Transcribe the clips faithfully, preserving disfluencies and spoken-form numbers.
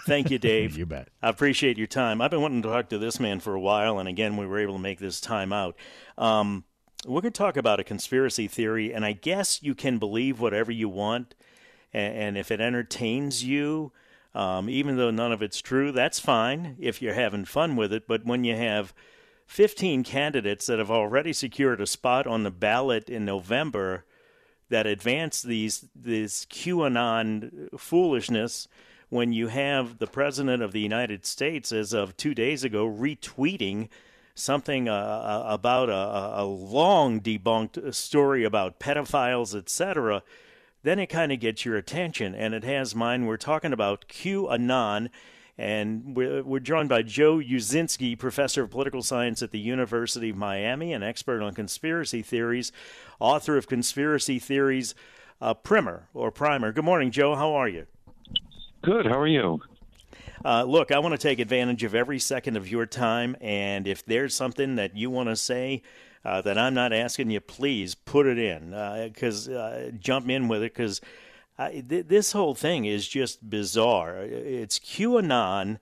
Thank you, Dave. You bet. I appreciate your time. I've been wanting to talk to this man for a while, and again, we were able to make this time out. Um, we're going to talk about a conspiracy theory, and I guess you can believe whatever you want, and, and if it entertains you, um, even though none of it's true, that's fine if you're having fun with it. But when you have fifteen candidates that have already secured a spot on the ballot in November that advance these this QAnon foolishness, when you have the President of the United States, as of two days ago, retweeting something uh, about a, a long debunked story about pedophiles, et cetera, then it kind of gets your attention, and it has mine. We're talking about QAnon, and we're, we're joined by Joe Uszynski, professor of political science at the University of Miami, an expert on conspiracy theories, author of Conspiracy Theories uh, Primer, or Primer. Good morning, Joe. How are you? Good. How are you? Uh, look, I want to take advantage of every second of your time, and if there's something that you want to say uh, that I'm not asking you, please put it in, because uh, uh, jump in with it, because th- this whole thing is just bizarre. It's QAnon.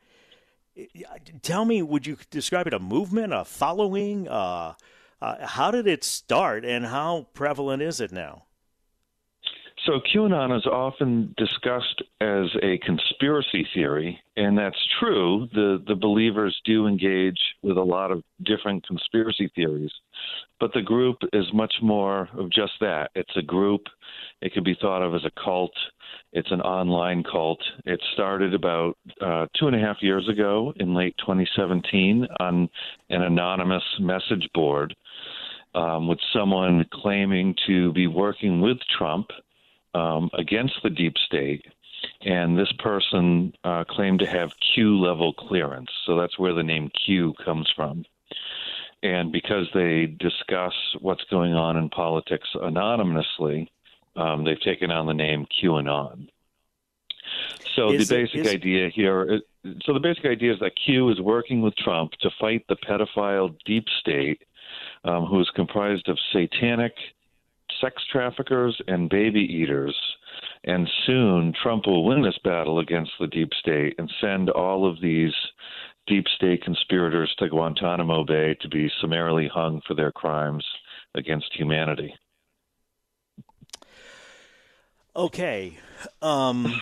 Tell me, would you describe it a movement, a following? Uh, uh, how did it start, and how prevalent is it now? So QAnon is often discussed as a conspiracy theory, and that's true. The the believers do engage with a lot of different conspiracy theories, but the group is much more of just that. It's a group. It could be thought of as a cult. It's an online cult. It started about uh, two and a half years ago in late twenty seventeen on an anonymous message board um, with someone claiming to be working with Trump Um, against the deep state, and this person uh, claimed to have Q-level clearance. So that's where the name Q comes from. And because they discuss what's going on in politics anonymously, um, they've taken on the name QAnon. So is the it, basic is... idea here, so the basic idea is that Q is working with Trump to fight the pedophile deep state, um, who is comprised of satanic sex traffickers and baby eaters, and soon Trump will win this battle against the deep state and send all of these deep state conspirators to Guantanamo Bay to be summarily hung for their crimes against humanity. Okay. Um,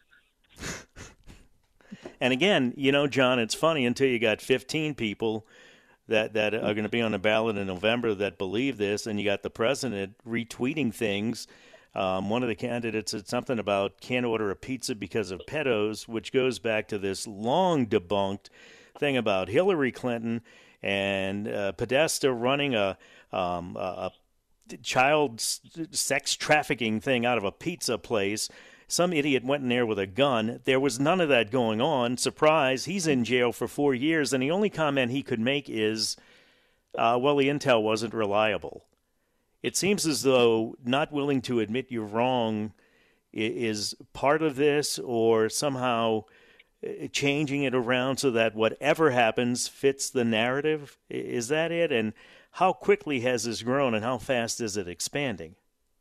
and again, you know, John, it's funny until you got fifteen people that that are going to be on the ballot in November that believe this, and you got the president retweeting things. Um, one of the candidates said something about can't order a pizza because of pedos, which goes back to this long debunked thing about Hillary Clinton and uh, Podesta running a, um, a child sex trafficking thing out of a pizza place. Some idiot went in there with a gun. There was none of that going on. Surprise, he's in jail for four years, and the only comment he could make is, uh, well, the intel wasn't reliable. It seems as though not willing to admit you're wrong is part of this, or somehow changing it around so that whatever happens fits the narrative. Is that it? And how quickly has this grown, and how fast is it expanding?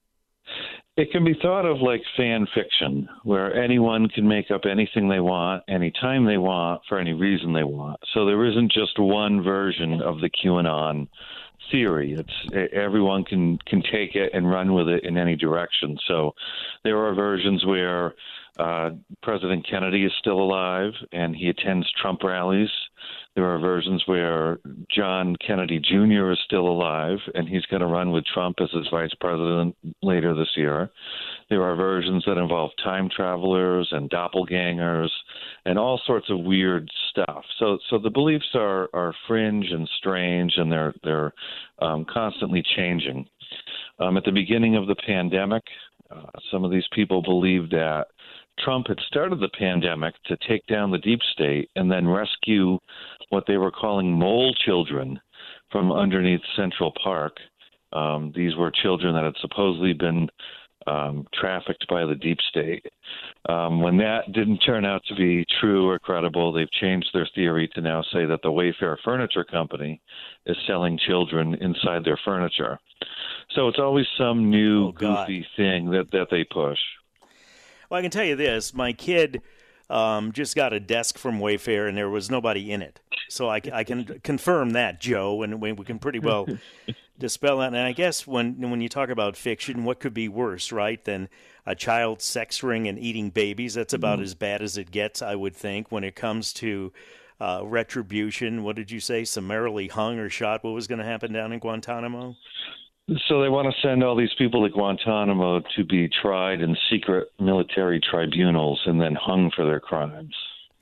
It can be thought of like fan fiction, where anyone can make up anything they want, anytime they want, for any reason they want. So there isn't just one version of the QAnon theory. It's everyone can can take it and run with it in any direction. So there are versions where uh, President Kennedy is still alive and he attends Trump rallies. There are versions where John Kennedy Junior is still alive and he's going to run with Trump as his vice president later this year. There are versions that involve time travelers and doppelgangers and all sorts of weird stuff. So, so the beliefs are, are fringe and strange, and they're they're um, constantly changing. Um, at the beginning of the pandemic, uh, some of these people believed that Trump had started the pandemic to take down the deep state and then rescue what they were calling mole children from underneath Central Park. Um, these were children that had supposedly been um, trafficked by the deep state. Um, when that didn't turn out to be true or credible, they've changed their theory to now say that the Wayfair Furniture Company is selling children inside their furniture. So it's always some new oh, God. goofy thing that, that they push. Well, I can tell you this. My kid um, just got a desk from Wayfair and there was nobody in it. So I, I can confirm that, Joe, and we, we can pretty well dispel that. And I guess when when you talk about fiction, what could be worse, right, than a child sex ring and eating babies? That's about mm-hmm. as bad as it gets, I would think, when it comes to uh, retribution. What did you say? Summarily hung or shot? What was going to happen down in Guantanamo? So they want to send all these people to Guantanamo to be tried in secret military tribunals and then hung for their crimes.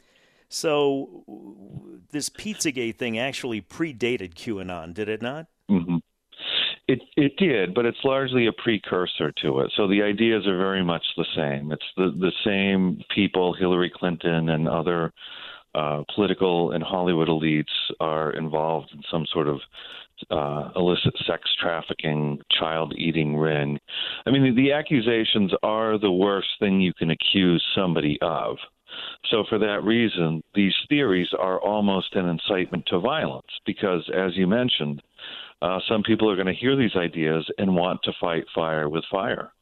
So this Pizzagate thing actually predated QAnon, did it not? Mm-hmm. It it did, but it's largely a precursor to it. So the ideas are very much the same. It's the, the same people, Hillary Clinton and other uh, political and Hollywood elites are involved in some sort of Uh, illicit sex trafficking, child-eating ring. I mean, the, the accusations are the worst thing you can accuse somebody of. So for that reason, these theories are almost an incitement to violence because, as you mentioned, uh, some people are going to hear these ideas and want to fight fire with fire.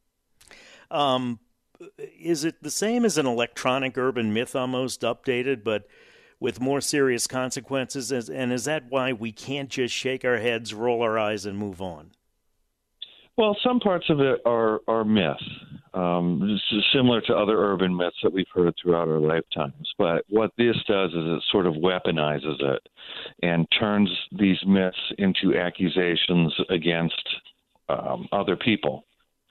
Um, is it the same as an electronic urban myth almost updated, but with more serious consequences? And is that why we can't just shake our heads, roll our eyes, and move on? Well, some parts of it are, are myth, um, similar to other urban myths that we've heard throughout our lifetimes. But what this does is it sort of weaponizes it and turns these myths into accusations against um, other people.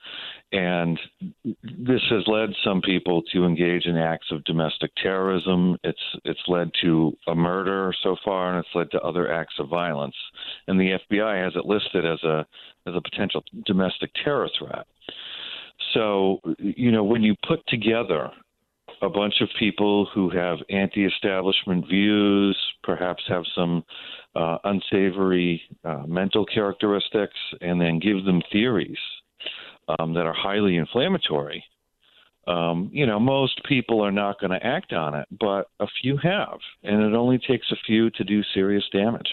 And this has led some people to engage in acts of domestic terrorism. It's it's led to a murder so far, and it's led to other acts of violence. And the F B I has it listed as a as a potential domestic terror threat. So, you know, when you put together a bunch of people who have anti-establishment views, perhaps have some uh, unsavory uh, mental characteristics, and then give them theories Um, that are highly inflammatory, um, you know, most people are not going to act on it, but a few have, and it only takes a few to do serious damage.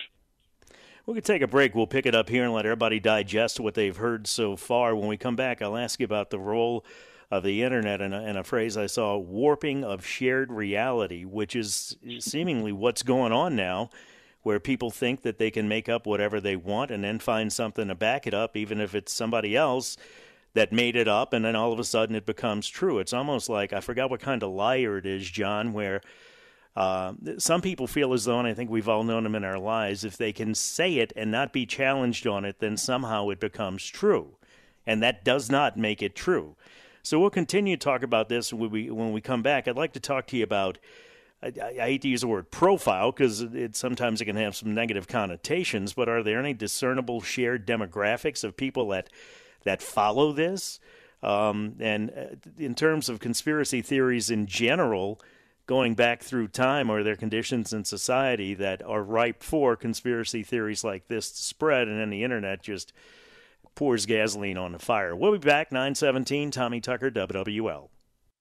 We could take a break. We'll pick it up here and let everybody digest what they've heard so far. When we come back, I'll ask you about the role of the Internet and a, and a phrase I saw, warping of shared reality, which is seemingly what's going on now, where people think that they can make up whatever they want and then find something to back it up, even if it's somebody else that made it up, and then all of a sudden it becomes true. It's almost like, I forgot what kind of liar it is, John, where uh, some people feel as though, and I think we've all known them in our lives, if they can say it and not be challenged on it, then somehow it becomes true. And that does not make it true. So we'll continue to talk about this when we, when we come back. I'd like to talk to you about, I, I hate to use the word profile because it, sometimes it can have some negative connotations, but are there any discernible shared demographics of people that that follow this? Um, and in terms of conspiracy theories in general, going back through time, are there conditions in society that are ripe for conspiracy theories like this to spread, and then the Internet just pours gasoline on the fire? We'll be back, nine seventeen, Tommy Tucker, W W L.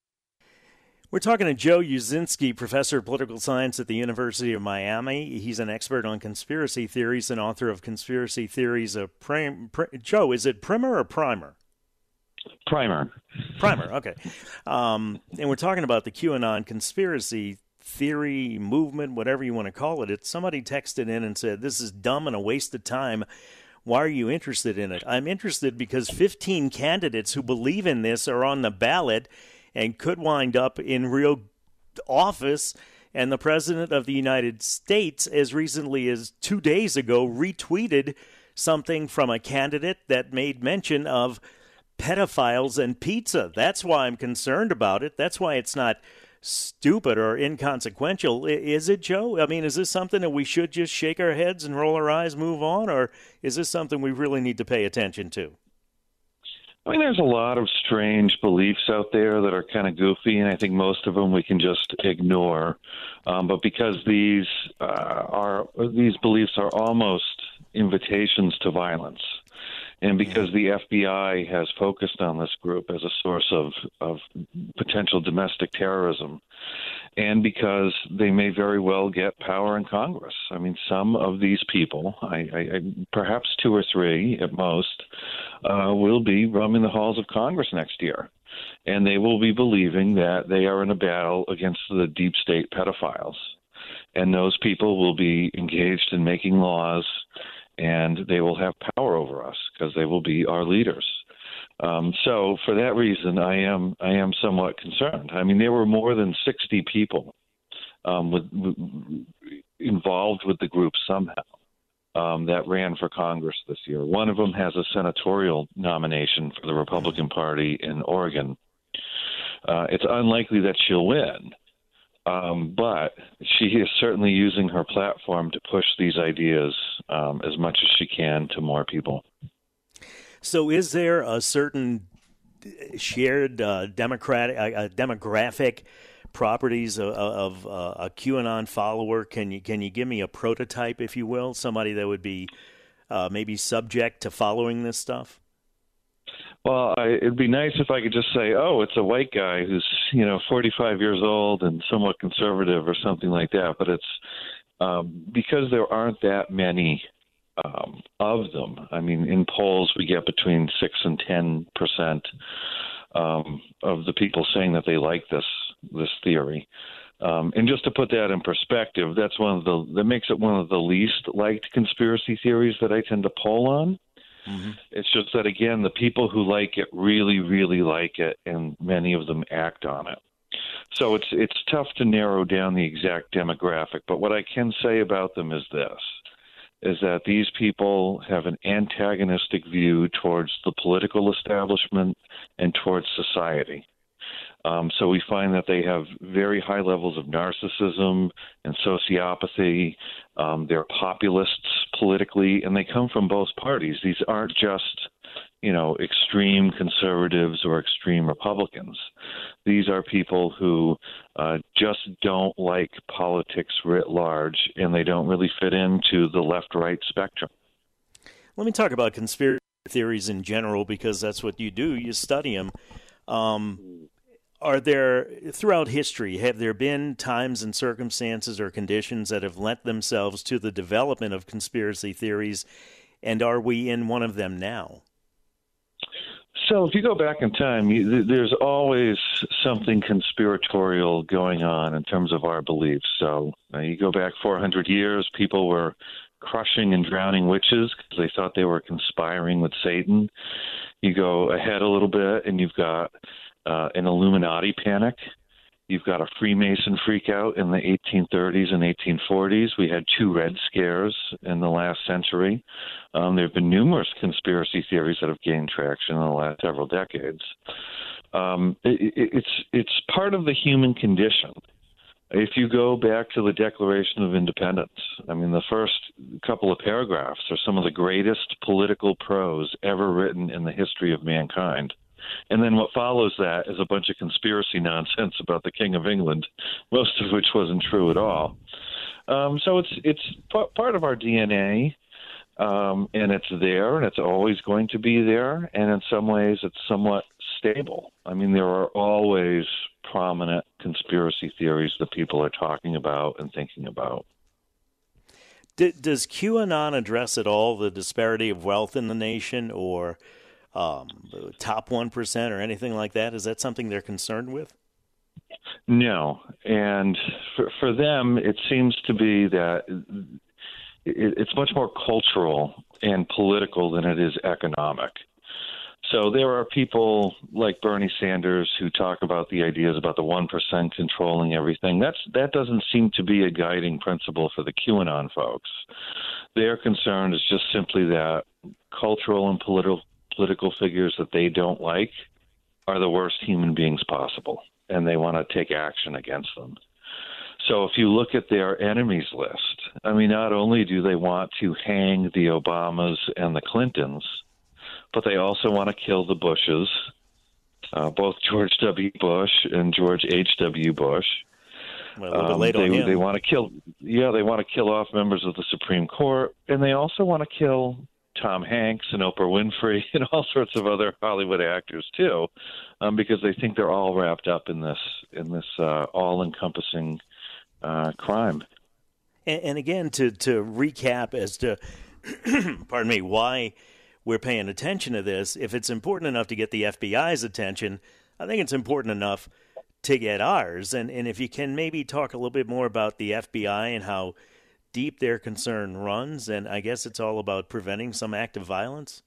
We're talking to Joe Uscinski, professor of political science at the University of Miami. He's an expert on conspiracy theories and author of Conspiracy Theories of Prim- Pr- Joe, is it Primer or Primer? Primer. Primer, okay. Um, and we're talking about the QAnon conspiracy theory movement, whatever you want to call it. It's somebody texted in and said, this is dumb and a waste of time. Why are you interested in it? I'm interested because fifteen candidates who believe in this are on the ballot and could wind up in real office. And the President of the United States, as recently as two days ago, retweeted something from a candidate that made mention of pedophiles and pizza. That's why I'm concerned about it. That's why it's not stupid or inconsequential. Is it, Joe? I mean, is this something that we should just shake our heads and roll our eyes, move on, or is this something we really need to pay attention to? I mean, there's a lot of strange beliefs out there that are kind of goofy, and I think most of them we can just ignore. Um, but because these uh, are these beliefs are almost invitations to violence, and because the F B I has focused on this group as a source of, of potential domestic terrorism, and because they may very well get power in Congress. I mean, some of these people, I, I, I, perhaps two or three at most, uh, will be roaming the halls of Congress next year. And they will be believing that they are in a battle against the deep state pedophiles. And those people will be engaged in making laws, and they will have power over us because they will be our leaders. Um, so for that reason, I am I am somewhat concerned. I mean, there were more than sixty people um, with, with, involved with the group somehow um, that ran for Congress this year. One of them has a senatorial nomination for the Republican Party in Oregon. Uh, it's unlikely that she'll win, um, but she is certainly using her platform to push these ideas um, as much as she can to more people. So is there a certain shared uh, democratic, uh, demographic properties of, of uh, a QAnon follower? Can you can you give me a prototype, if you will, somebody that would be uh, maybe subject to following this stuff? Well, I, it'd be nice if I could just say, oh, it's a white guy who's, you know, forty-five years old and somewhat conservative or something like that. But it's um, because there aren't that many um, of them. I mean, in polls, we get between six and ten percent um, of the people saying that they like this this theory. Um, and just to put that in perspective, that's one of the that makes it one of the least liked conspiracy theories that I tend to poll on. Mm-hmm. It's just that, again, the people who like it really, really like it, and many of them act on it. So it's it's tough to narrow down the exact demographic. But what I can say about them is this, is that these people have an antagonistic view towards the political establishment and towards society. Um, so we find that they have very high levels of narcissism and sociopathy. Um, they're populists politically, and they come from both parties. These aren't just, you know, extreme conservatives or extreme Republicans. These are people who uh, just don't like politics writ large, and they don't really fit into the left-right spectrum. Let me talk about conspiracy theories in general, because that's what you do. You study them. Um, Are there, throughout history, have there been times and circumstances or conditions that have lent themselves to the development of conspiracy theories, and are we in one of them now? So if you go back in time, you, there's always something conspiratorial going on in terms of our beliefs. So uh, you go back four hundred years, people were crushing and drowning witches because they thought they were conspiring with Satan. You go ahead a little bit, and you've got Uh, an Illuminati panic. You've got a Freemason freakout in the eighteen thirties and eighteen forties. We had two Red Scares in the last century. Um, there have been numerous conspiracy theories that have gained traction in the last several decades. Um, it, it, it's it's part of the human condition. If you go back to the Declaration of Independence, I mean, the first couple of paragraphs are some of the greatest political prose ever written in the history of mankind. And then what follows that is a bunch of conspiracy nonsense about the King of England, most of which wasn't true at all. Um, so it's it's p- part of our D N A, um, and it's there, and it's always going to be there. And in some ways, it's somewhat stable. I mean, there are always prominent conspiracy theories that people are talking about and thinking about. D- does QAnon address at all the disparity of wealth in the nation, or Um, top one percent or anything like that? Is that something they're concerned with? No. And for, for them, it seems to be that it, it's much more cultural and political than it is economic. So there are people like Bernie Sanders who talk about the ideas about the one percent controlling everything. That's That doesn't seem to be a guiding principle for the QAnon folks. Their concern is just simply that cultural and political political figures that they don't like are the worst human beings possible, and they want to take action against them. So if you look at their enemies list, I mean, not only do they want to hang the Obamas and the Clintons, but they also want to kill the Bushes, uh, both George W. Bush and George H W. Bush. Well, a little bit late um, on they, him. They want to kill, yeah, they want to kill off members of the Supreme Court, and they also want to kill Tom Hanks and Oprah Winfrey and all sorts of other Hollywood actors too, um, because they think they're all wrapped up in this in this uh, all-encompassing uh, crime. And, and again, to to recap as to, pardon me, why we're paying attention to this. If it's important enough to get the F B I's attention, I think it's important enough to get ours. And, and if you can maybe talk a little bit more about the F B I and how deep their concern runs, and I guess it's all about preventing some act of violence.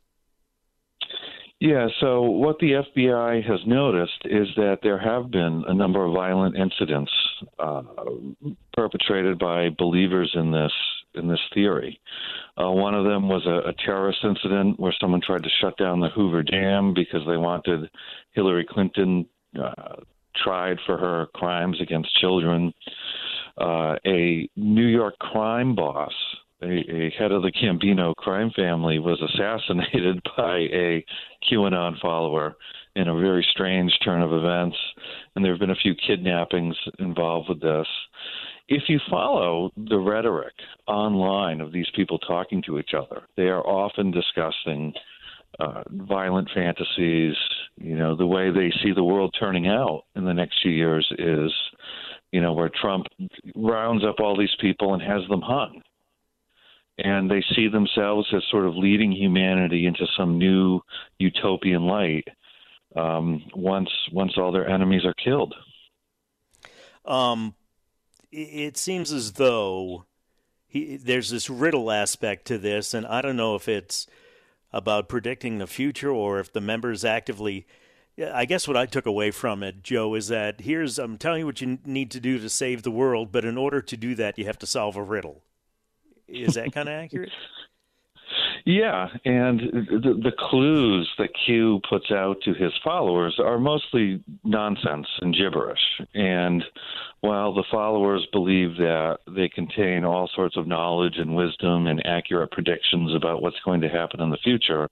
Yeah, so what the F B I has noticed is that there have been a number of violent incidents uh, perpetrated by believers in this in this theory. Uh, one of them was a, a terrorist incident where someone tried to shut down the Hoover Dam because they wanted Hillary Clinton uh, tried for her crimes against children. Uh, a New York crime boss, a, a head of the Gambino crime family, was assassinated by a QAnon follower in a very strange turn of events, and there have been a few kidnappings involved with this. If you follow the rhetoric online of these people talking to each other, they are often discussing uh, violent fantasies. You know, the way they see the world turning out in the next few years is, you know, where Trump rounds up all these people and has them hung. And they see themselves as sort of leading humanity into some new utopian light um, once once all their enemies are killed. Um, it seems as though he, there's this riddle aspect to this, and I don't know if it's about predicting the future or if the members actively. I guess what I took away from it, Joe, is that here's I'm telling you what you need to do to save the world, but in order to do that, you have to solve a riddle. Is that kind of accurate? Yeah, and the, the clues that Q puts out to his followers are mostly nonsense and gibberish. And while the followers believe that they contain all sorts of knowledge and wisdom and accurate predictions about what's going to happen in the future,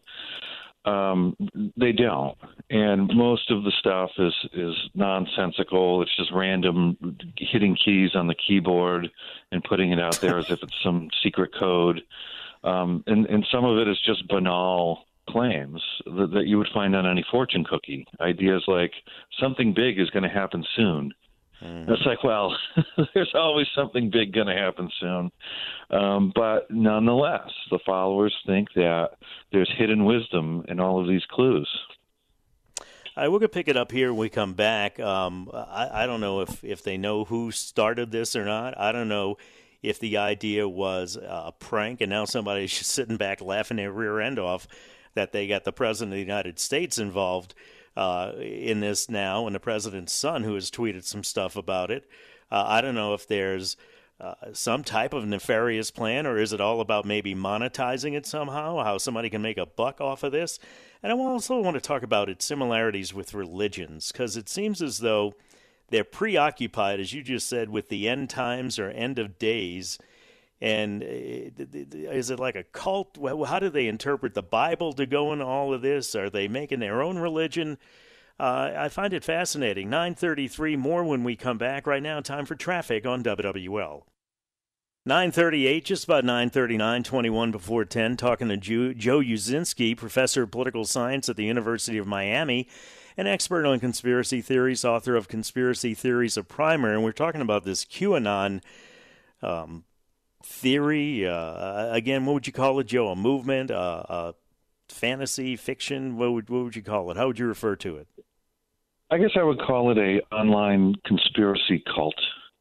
um, they don't. And most of the stuff is, is nonsensical. It's just random hitting keys on the keyboard and putting it out there as if it's some secret code. Um, and, and some of it is just banal claims that, that you would find on any fortune cookie. Ideas like something big is going to happen soon. Mm. It's like, well, there's always something big going to happen soon. Um, but nonetheless, the followers think that there's hidden wisdom in all of these clues. All right, we're going to pick it up here when we come back. Um, I, I don't know if, if they know who started this or not. I don't know if the idea was a prank and now somebody's just sitting back laughing their rear end off that they got the President of the United States involved uh, in this now, and the President's son who has tweeted some stuff about it. Uh, I don't know if there's uh, some type of nefarious plan, or is it all about maybe monetizing it somehow, how somebody can make a buck off of this? And I also want to talk about its similarities with religions, because it seems as though they're preoccupied, as you just said, with the end times or end of days. And is it like a cult? How do they interpret the Bible to go into all of this? Are they making their own religion? Uh, I find it fascinating. nine thirty-three, more when we come back. Right now, time for traffic on W W L. nine thirty-eight, just about nine thirty-nine, twenty-one before ten, talking to Joe, Joe Uzinski, professor of political science at the University of Miami, an expert on conspiracy theories, author of Conspiracy Theories, a Primer, and we're talking about this QAnon um, theory. Uh, again, what would you call it, Joe? A movement, uh, a fantasy, fiction? What would, what would you call it? How would you refer to it? I guess I would call it a online conspiracy cult.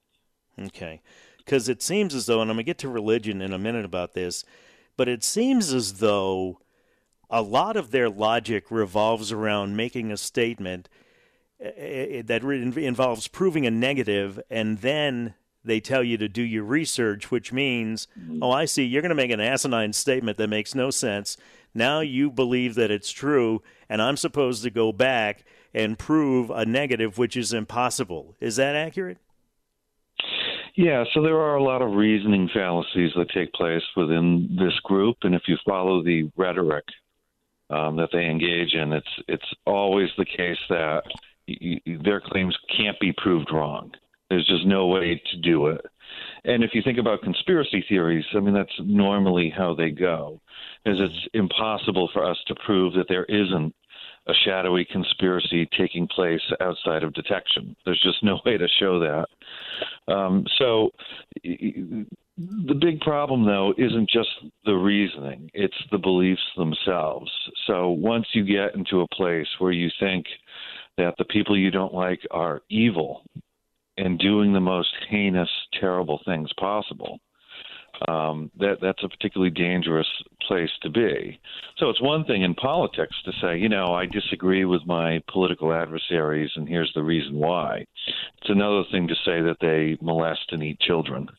Okay, because it seems as though, and I'm going to get to religion in a minute about this, but it seems as though a lot of their logic revolves around making a statement that involves proving a negative, and then they tell you to do your research, which means, oh, I see, you're going to make an asinine statement that makes no sense. Now you believe that it's true, and I'm supposed to go back and prove a negative, which is impossible. Is that accurate? Yeah, so there are a lot of reasoning fallacies that take place within this group, and if you follow the rhetoric um, that they engage in, it's it's always the case that y- y- their claims can't be proved wrong. There's just no way to do it. And if you think about conspiracy theories, I mean, that's normally how they go, is it's impossible for us to prove that there isn't a shadowy conspiracy taking place outside of detection. There's just no way to show that. Um, so The big problem, though, isn't just the reasoning, it's the beliefs themselves. So once you get into a place where you think that the people you don't like are evil and doing the most heinous, terrible things possible, um, that that's a particularly dangerous place to be. So it's one thing in politics to say, you know, I disagree with my political adversaries, and here's the reason why. It's another thing to say that they molest and eat children.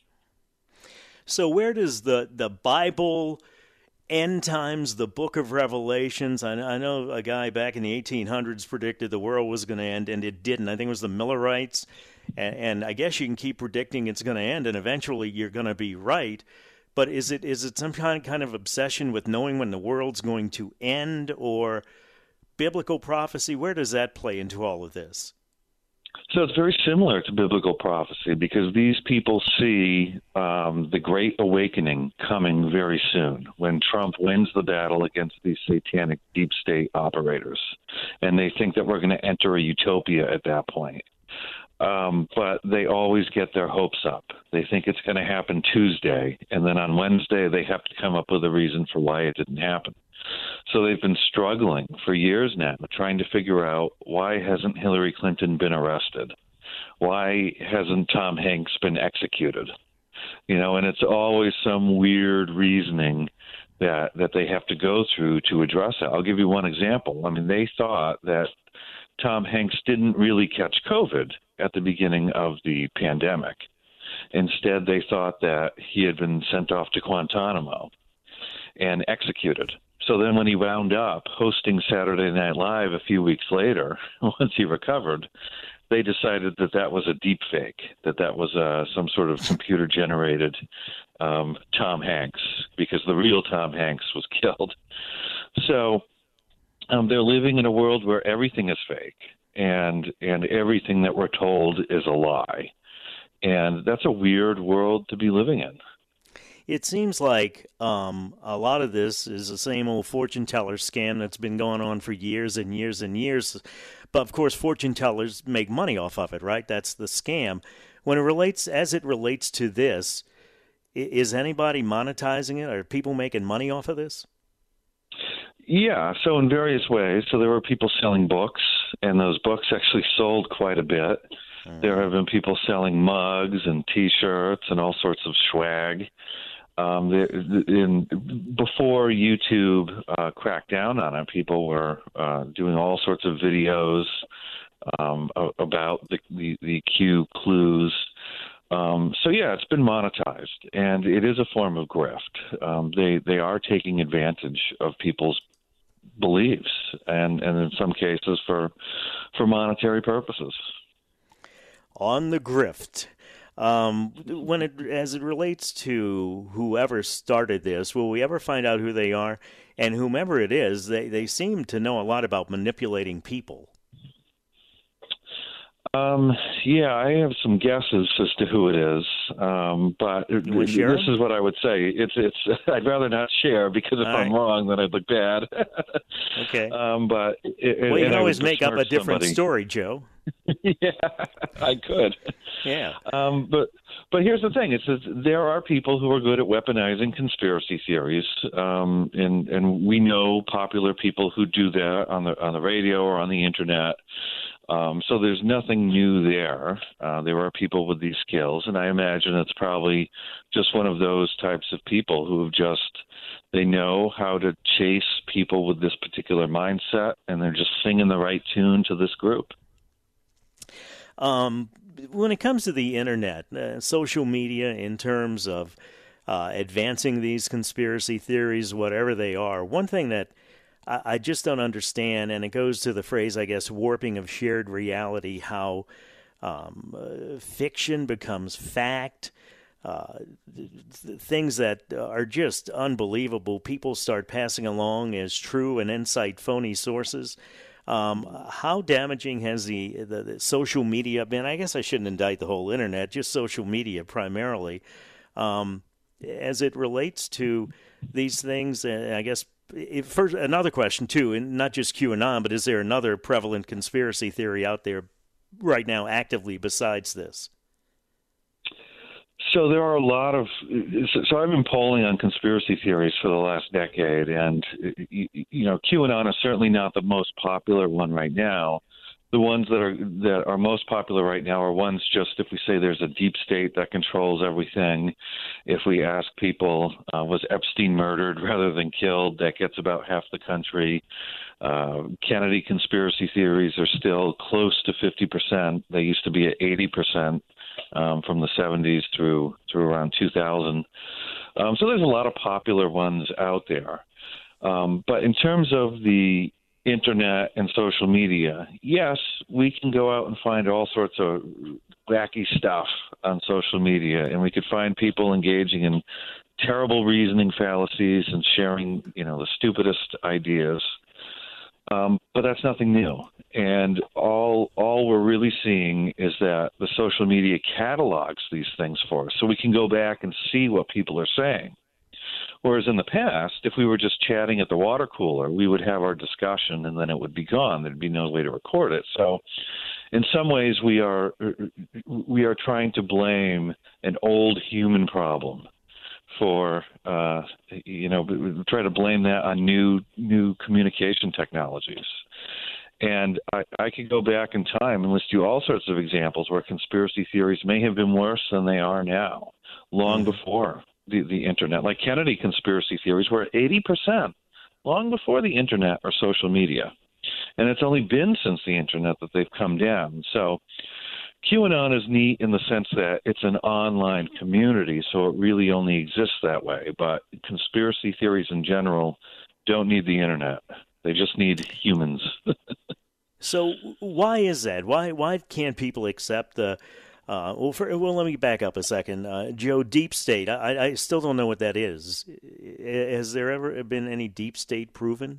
So where does the, the Bible, end times, the book of Revelations, I, I know a guy back in the eighteen hundreds predicted the world was going to end, and it didn't. I think it was the Millerites. And, and I guess you can keep predicting it's going to end, and eventually you're going to be right. But is it is it some kind kind of obsession with knowing when the world's going to end, or biblical prophecy? Where does that play into all of this? So it's very similar to biblical prophecy, because these people see um, the Great Awakening coming very soon, when Trump wins the battle against these satanic deep state operators. And they think that we're going to enter a utopia at that point. Um, but they always get their hopes up. They think it's going to happen Tuesday, and then on Wednesday they have to come up with a reason for why it didn't happen. So they've been struggling for years now, trying to figure out, why hasn't Hillary Clinton been arrested? Why hasn't Tom Hanks been executed? You know, and it's always some weird reasoning that that they have to go through to address it. I'll give you one example. I mean, they thought that Tom Hanks didn't really catch COVID at the beginning of the pandemic. Instead, they thought that he had been sent off to Guantanamo and executed. So then when he wound up hosting Saturday Night Live a few weeks later, once he recovered, they decided that that was a deep fake, that that was uh, some sort of computer-generated um, Tom Hanks, because the real Tom Hanks was killed. So um, they're living in a world where everything is fake, and and everything that we're told is a lie. And that's a weird world to be living in. It seems like um, a lot of this is the same old fortune teller scam that's been going on for years and years and years. But, of course, fortune tellers make money off of it, right? That's the scam. When it relates, as it relates to this, is anybody monetizing it? Are people making money off of this? Yeah, so in various ways. So there were people selling books, and those books actually sold quite a bit. Mm. There have been people selling mugs and T-shirts and all sorts of swag. Um, in, before YouTube uh, cracked down on it, people were uh, doing all sorts of videos um, about the, the, the Q clues. Um, so, yeah, it's been monetized, and it is a form of grift. Um, they, they are taking advantage of people's beliefs, and, and in some cases for for monetary purposes. On the grift. Um, when it as it relates to whoever started this, will we ever find out who they are? And whomever it is, they, they seem to know a lot about manipulating people. Um, yeah, I have some guesses as to who it is, um, but this is what I would say. It's it's. I'd rather not share, because if All I'm right. wrong, then I'd look bad. Okay. Um, but it, well, you can always make up a different somebody. story, Joe. Yeah, I could. Yeah. Um, but but here's the thing: it's that there are people who are good at weaponizing conspiracy theories, um, and and we know popular people who do that on the on the radio or on the internet. Um, so there's nothing new there. Uh, there are people with these skills, and I imagine it's probably just one of those types of people who have just, they know how to chase people with this particular mindset, and they're just singing the right tune to this group. Um, when it comes to the internet, uh, social media, in terms of uh, advancing these conspiracy theories, whatever they are, one thing that I just don't understand, and it goes to the phrase, I guess, warping of shared reality, how um, uh, fiction becomes fact, uh, th- things that are just unbelievable. People start passing along as true and then cite phony sources. Um, how damaging has the, the, the social media been? I guess I shouldn't indict the whole internet, just social media primarily, um, as it relates to these things, uh, I guess. If, first, another question, too, and not just QAnon, but is there another prevalent conspiracy theory out there right now actively besides this? So there are a lot of so, so I've been polling on conspiracy theories for the last decade, and you know QAnon is certainly not the most popular one right now. The ones that are that are most popular right now are ones just if we say there's a deep state that controls everything. If we ask people, uh, was Epstein murdered rather than killed, that gets about half the country. Uh, Kennedy conspiracy theories are still close to fifty percent. They used to be at eighty percent um, from the seventies through through around two thousand. Um, so there's a lot of popular ones out there. Um, but in terms of the internet and social media, yes, we can go out and find all sorts of wacky stuff on social media, and we could find people engaging in terrible reasoning fallacies and sharing, you know, the stupidest ideas. Um, but that's nothing new. And all all we're really seeing is that the social media catalogs these things for us, so we can go back and see what people are saying. Whereas in the past, if we were just chatting at the water cooler, we would have our discussion and then it would be gone. There'd be no way to record it. So in some ways, we are we are trying to blame an old human problem for, uh, you know, we try to blame that on new new communication technologies. And I, I could go back in time and list you all sorts of examples where conspiracy theories may have been worse than they are now, long mm-hmm. before The, the internet. Like Kennedy conspiracy theories were at eighty percent long before the internet or social media. And it's only been since the internet that they've come down. So QAnon is neat in the sense that it's an online community, so it really only exists that way. But conspiracy theories in general don't need the internet. They just need humans. So why is that? Why why can't people accept the Uh, well, for, well, let me back up a second. Uh, Joe, deep state, I, I still don't know what that is. Has there ever been any deep state proven?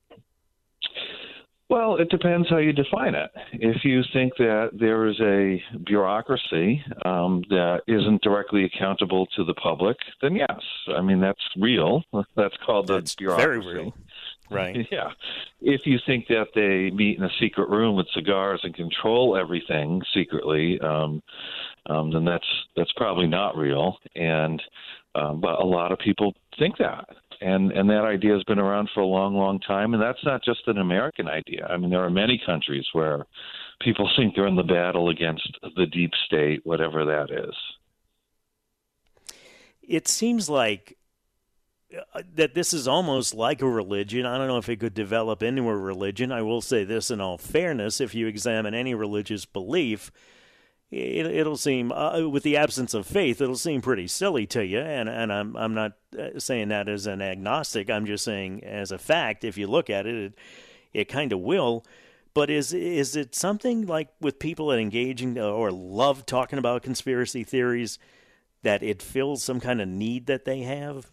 Well, it depends how you define it. If you think that there is a bureaucracy um, that isn't directly accountable to the public, then yes. I mean, that's real. That's called the that's bureaucracy. Very real. Right. Yeah. If you think that they meet in a secret room with cigars and control everything secretly, um, um, then that's that's probably not real. And um, but a lot of people think that, and and that idea has been around for a long, long time. And that's not just an American idea. I mean, there are many countries where people think they're in the battle against the deep state, whatever that is. It seems like that this is almost like a religion. I don't know if it could develop into a religion. I will say this in all fairness, if you examine any religious belief, it, it'll seem, uh, with the absence of faith, it'll seem pretty silly to you. And, and I'm, I'm not saying that as an agnostic. I'm just saying as a fact, if you look at it, it, it kind of will. But is is it something like with people that engaging or love talking about conspiracy theories that it fills some kind of need that they have?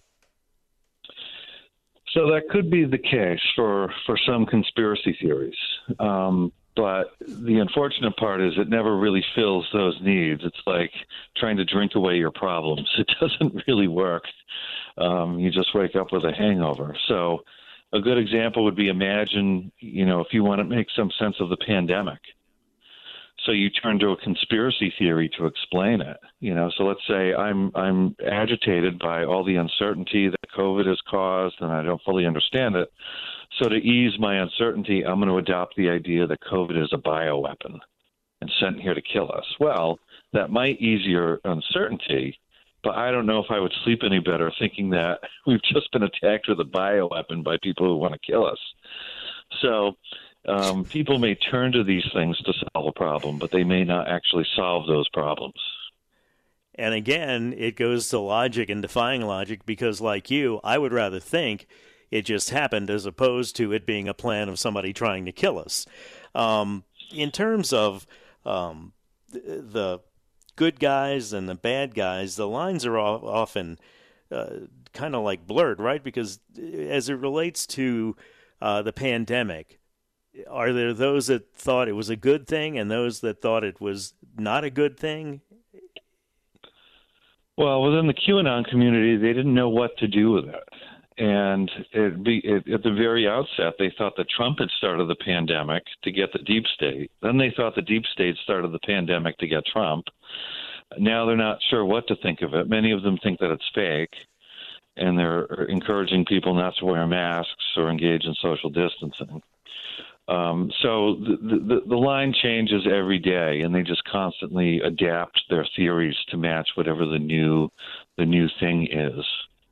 So that could be the case for, for some conspiracy theories. Um, but the unfortunate part is it never really fills those needs. It's like trying to drink away your problems. It doesn't really work. Um, you just wake up with a hangover. So a good example would be imagine, you know, if you want to make some sense of the pandemic. So you turn to a conspiracy theory to explain it. You know, so let's say I'm I'm agitated by all the uncertainty that COVID has caused, and I don't fully understand it. So to ease my uncertainty, I'm going to adopt the idea that COVID is a bioweapon and sent here to kill us. Well, that might ease your uncertainty, but I don't know if I would sleep any better thinking that we've just been attacked with a bioweapon by people who want to kill us. So Um, people may turn to these things to solve a problem, but they may not actually solve those problems. And again, it goes to logic and defying logic because, like you, I would rather think it just happened as opposed to it being a plan of somebody trying to kill us. Um, in terms of um, the good guys and the bad guys, the lines are often uh, kind of like blurred, right? Because as it relates to uh, the pandemic, are there those that thought it was a good thing and those that thought it was not a good thing? Well, within the QAnon community, they didn't know what to do with it. And it be, it, at the very outset, they thought that Trump had started the pandemic to get the deep state. Then they thought the deep state started the pandemic to get Trump. Now they're not sure what to think of it. Many of them think that it's fake, and they're encouraging people not to wear masks or engage in social distancing. Um, so the, the, the line changes every day, and they just constantly adapt their theories to match whatever the new the new thing is.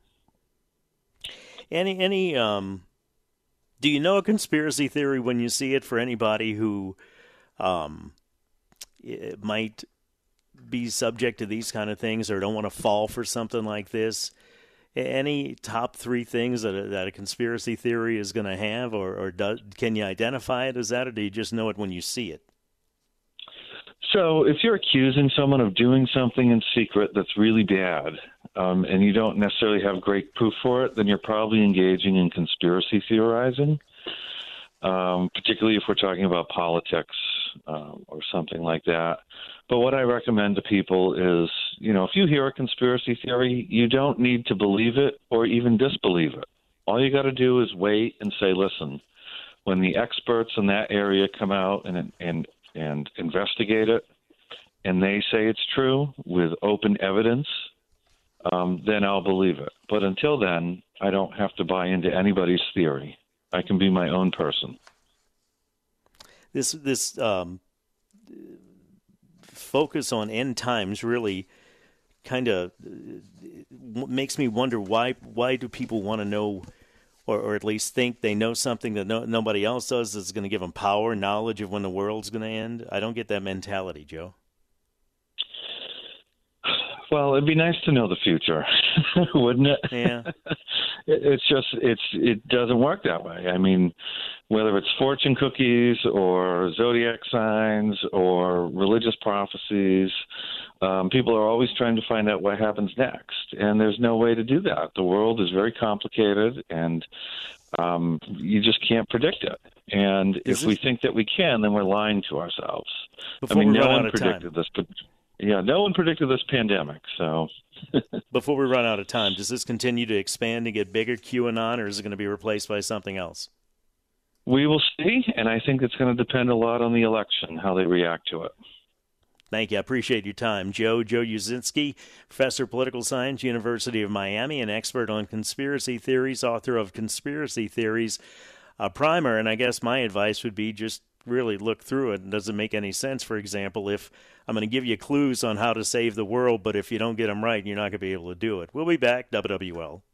Any any um, do you know a conspiracy theory when you see it for anybody who um, might be subject to these kind of things or don't want to fall for something like this? Any top three things that a, that a conspiracy theory is going to have, or, or does, can you identify it as that, or do you just know it when you see it? So if you're accusing someone of doing something in secret that's really bad, um, and you don't necessarily have great proof for it, then you're probably engaging in conspiracy theorizing, um, particularly if we're talking about politics um, or something like that. But what I recommend to people is, you know, if you hear a conspiracy theory, you don't need to believe it or even disbelieve it. All you got to do is wait and say, listen, when the experts in that area come out and and and investigate it, and they say it's true with open evidence, um, then I'll believe it. But until then, I don't have to buy into anybody's theory. I can be my own person. This this um, focus on end times really kind of makes me wonder why why do people want to know, or, or at least think they know something that no, nobody else does that's going to give them power, knowledge of when the world's going to end? I don't get that mentality, Joe. Well, it'd be nice to know the future, wouldn't it? Yeah. It's just it's it doesn't work that way. I mean, whether it's fortune cookies or zodiac signs or religious prophecies, um, people are always trying to find out what happens next, and there's no way to do that. The world is very complicated, and um, you just can't predict it. And Is if we this... think that we can, then we're lying to ourselves. Before I mean, we no run one out of predicted time. this, but yeah, no one predicted this pandemic, so. Before we run out of time, does this continue to expand and get bigger, QAnon, or is it going to be replaced by something else? We will see, and I think it's going to depend a lot on the election, how they react to it. Thank you. I appreciate your time. Joe, Joe Uzinski, professor of political science, University of Miami, an expert on conspiracy theories, author of Conspiracy Theories, a primer, and I guess my advice would be just really look through it. It doesn't make any sense, for example, if I'm going to give you clues on how to save the world, but if you don't get them right, you're not going to be able to do it. We'll be back, W W L.